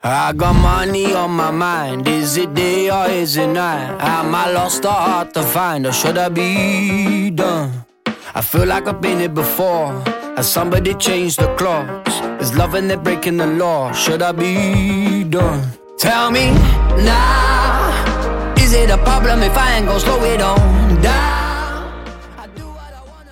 I got money on my mind. Is it day or is it night? Am I lost or hard to find? Or should I be done? I feel like I've been here before. Has somebody changed the clocks? Is loving it breaking the law? Should I be done? Tell me now, is it a problem if I ain't gon' slow it on down?